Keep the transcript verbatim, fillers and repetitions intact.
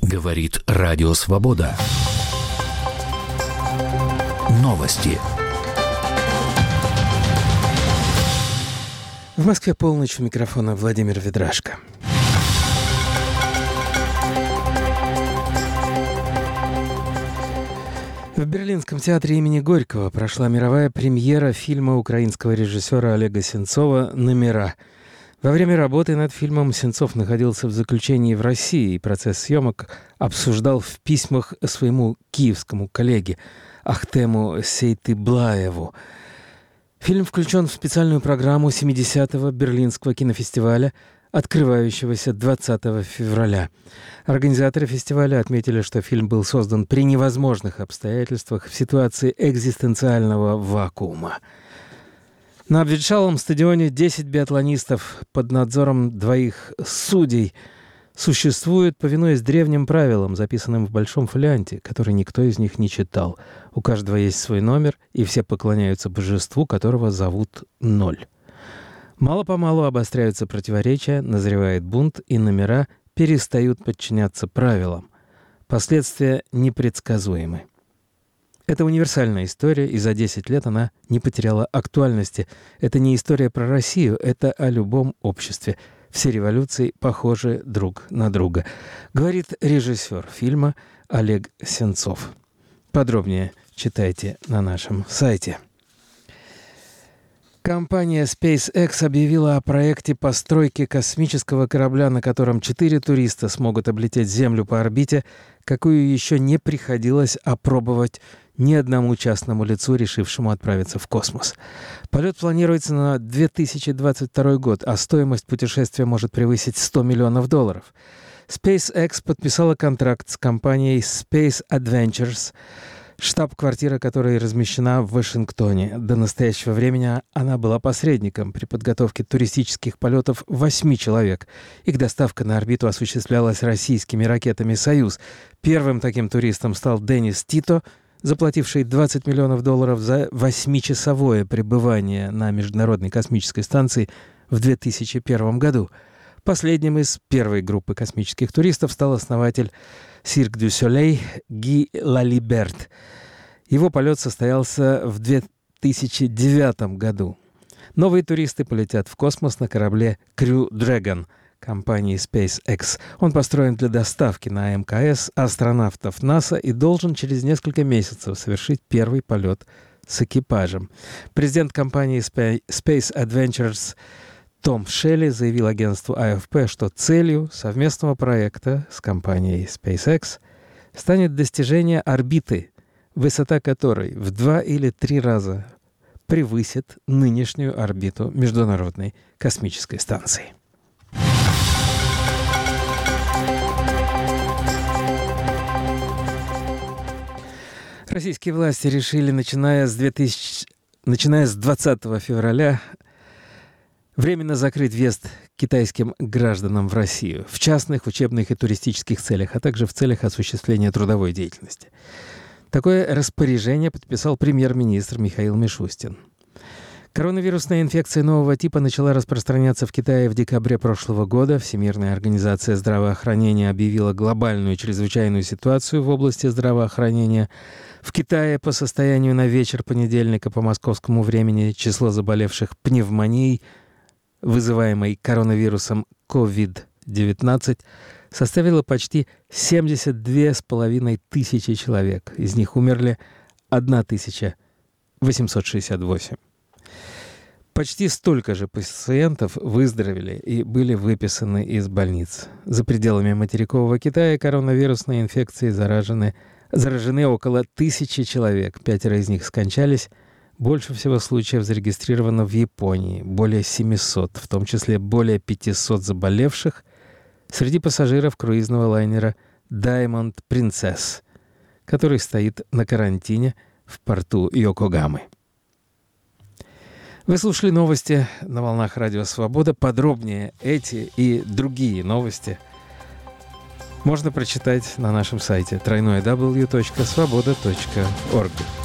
Говорит Радио Свобода. Новости. В Москве полночь, у микрофона Владимир Ведрашко. В Берлинском театре имени Горького прошла мировая премьера фильма украинского режиссера Олега Сенцова «Номера». Во время работы над фильмом Сенцов находился в заключении в России, и процесс съемок обсуждал в письмах своему киевскому коллеге Ахтему Сейтыблаеву. Фильм включен в специальную программу семидесятого Берлинского кинофестиваля, открывающегося двадцатого февраля. Организаторы фестиваля отметили, что фильм был создан при невозможных обстоятельствах в ситуации экзистенциального вакуума. На обветшалом стадионе десять биатлонистов под надзором двоих судей существуют, повинуясь древним правилам, записанным в большом фолианте, который никто из них не читал. У каждого есть свой номер, и все поклоняются божеству, которого зовут Ноль. Мало-помалу обостряются противоречия, назревает бунт, и номера перестают подчиняться правилам. Последствия непредсказуемы. Это универсальная история, и за десять лет она не потеряла актуальности. Это не история про Россию, это о любом обществе. Все революции похожи друг на друга, говорит режиссер фильма Олег Сенцов. Подробнее читайте на нашем сайте. Компания SpaceX объявила о проекте постройки космического корабля, на котором четыре туриста смогут облететь Землю по орбите, какую еще не приходилось опробовать ни одному частному лицу, решившему отправиться в космос. Полет планируется на две тысячи двадцать второй год, а стоимость путешествия может превысить сто миллионов долларов. SpaceX подписала контракт с компанией Space Adventures, штаб-квартира которой размещена в Вашингтоне. До настоящего времени она была посредником при подготовке туристических полетов восьми человек. Их доставка на орбиту осуществлялась российскими ракетами «Союз». Первым таким туристом стал Денис Тито, заплативший двадцать миллионов долларов за восьмичасовое пребывание на Международной космической станции в две тысячи первом году. Последним из первой группы космических туристов стал основатель Cirque du Soleil Ги Лалиберт. Его полет состоялся в две тысячи девятом году. Новые туристы полетят в космос на корабле Crew Dragon компании SpaceX. Он построен для доставки на МКС астронавтов НАСА и должен через несколько месяцев совершить первый полет с экипажем. Президент компании Space Adventures Том Шелли заявил агентству А Эф Пи, что целью совместного проекта с компанией SpaceX станет достижение орбиты, высота которой в два или три раза превысит нынешнюю орбиту Международной космической станции. Российские власти решили, начиная с, две тысячи... начиная с двадцатого февраля, временно закрыть въезд китайским гражданам в Россию в частных, учебных и туристических целях, а также в целях осуществления трудовой деятельности. Такое распоряжение подписал премьер-министр Михаил Мишустин. Коронавирусная инфекция нового типа начала распространяться в Китае в декабре прошлого года. Всемирная организация здравоохранения объявила глобальную чрезвычайную ситуацию в области здравоохранения. В Китае по состоянию на вечер понедельника по московскому времени число заболевших пневмонией, вызываемой коронавирусом ковид девятнадцать, составило почти семьдесят две с половиной тысячи человек. Из них умерли тысяча восемьсот шестьдесят восемь. Почти столько же пациентов выздоровели и были выписаны из больниц. За пределами материкового Китая коронавирусной инфекцией заражены, заражены около тысячи человек. Пятеро из них скончались. Больше всего случаев зарегистрировано в Японии, более семисот, в том числе более пятисот заболевших среди пассажиров круизного лайнера Diamond Princess, который стоит на карантине в порту Йокогамы. Вы слушали новости на волнах Радио Свобода. Подробнее эти и другие новости можно прочитать на нашем сайте дабл ю дабл ю дабл ю точка свобода точка орг.